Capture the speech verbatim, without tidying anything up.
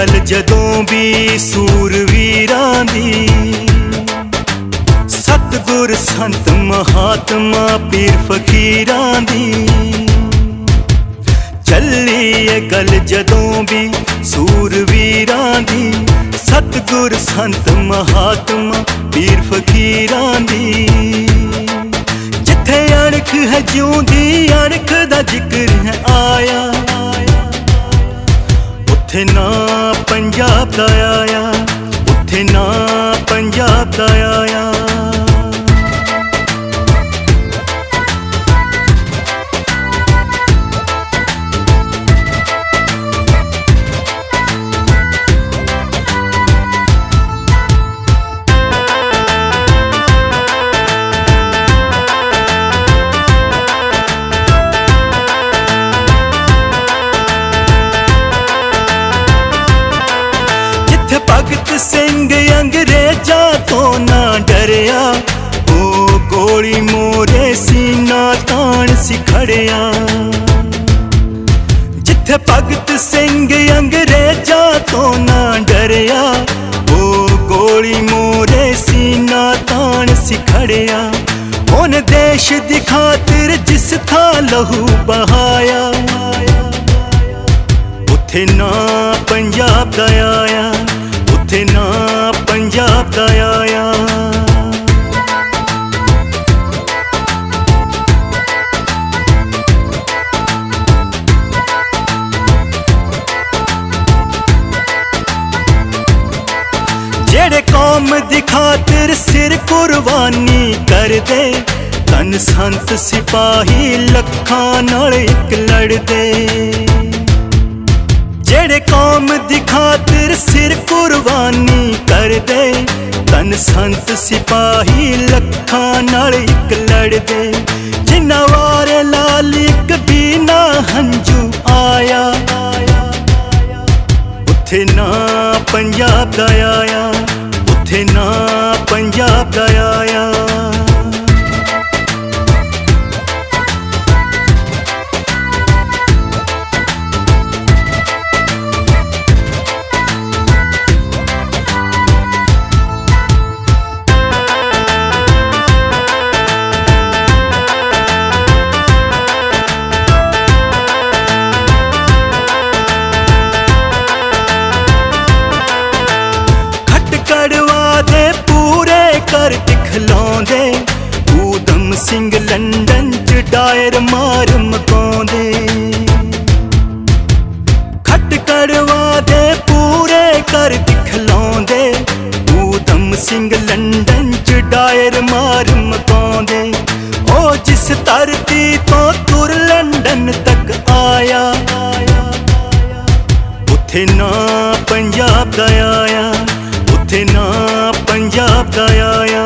गल जदों भी सूरवीरां दी, सतगुर संत महात्मा पीर फकीरां दी। चली ए गल जदों भी सूरवीरां दी, सतगुर संत महात्मा पीर फकीरां दी। जिथे अणख है जिउंदी अणख दा जिक्र है आया, उत्थे ना पंजाब दा आया, उत्थे ना पंजाब दा आया। भगत सिंह अंग्रेजा तो ना डरिया, ओ गोली मोरे सीना तान सिखड़िया। जिथे भगत सिंह अंग्रेजा तो ना डरिया, ओ गोली मोरे सीना तान सिखड़िया। उन देश दी खातिर जिस था लहू बहाया, उथे ना पंजाब दा आया, उथे ना पंजाब दा आया। जेड़े कौम दी खातिर सिर कुर्बानी कर दे, तन संत सिपाही लखां नाल इक लड़दे। जेड़े कौम दी खातिर सिर कुर्बानी कर दे, तन संत सिपाही लखां नाल इक लड़दे। जिन्ना वारे लाल इक भी ना हंजू आया, उथे ना पंजाब दा आया, उथे ना पंजाब दा आया। कर दिखलाउंदे ऊधम सिंह लंदन च डायर मार मकाउंदे। खट करवा दे पूरे कर दिखलाउंदे ऊधम सिंह लंदन च डायर मार मकाउंदे। ओ जिस धरती तो तुर लंदन तक आया, उथे ना पंजाब दा आया, उथे ना पंजाब दा आया।